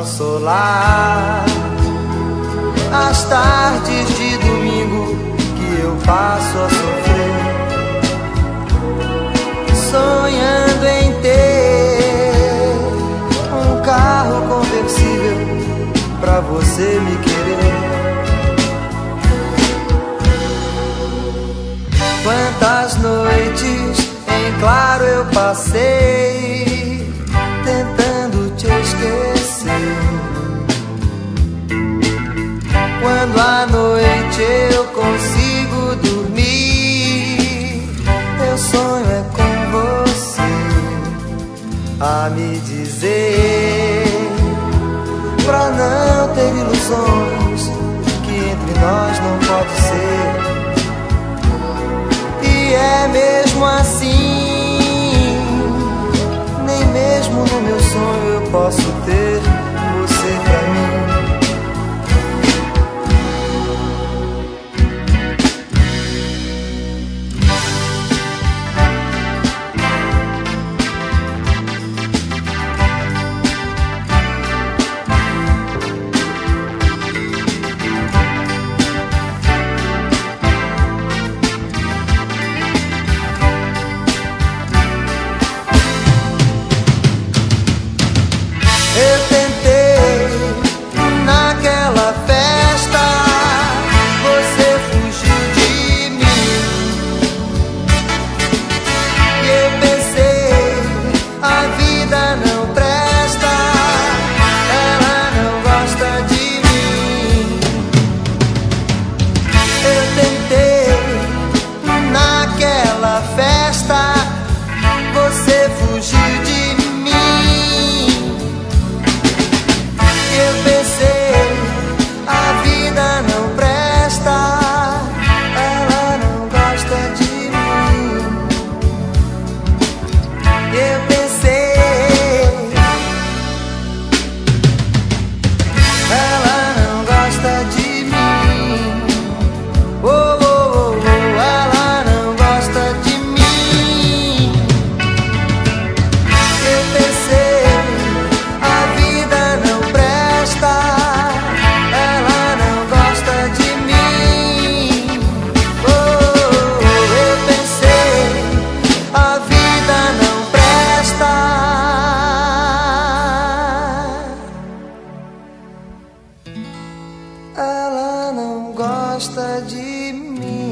consolar as tardes de domingo que eu passo a sofrer, sonhando em ter um carro conversível pra você me querer. Quantas noites em claro eu passei tentando te esquecer. Quando à noite eu consigo dormir, meu sonho é com você a me dizer, pra não ter ilusões, que entre nós não pode ser. E é mesmo assim, nem mesmo no meu sonho eu posso ter você pra mim. Eu tentei naquela festa, você fugiu de mim. E eu pensei, a vida não presta, ela não gosta de mim. Eu tentei naquela festa, você fugiu de mim. Eu pensei, a vida não presta, ela não gosta de mim. Eu pensei, ela não gosta de mim. Oh, oh, oh, oh, ela não gosta de mim. Eu pensei, a vida não presta, ela não gosta de mim. Oh, eu pensei, a vida não presta. Ela não gosta de mim.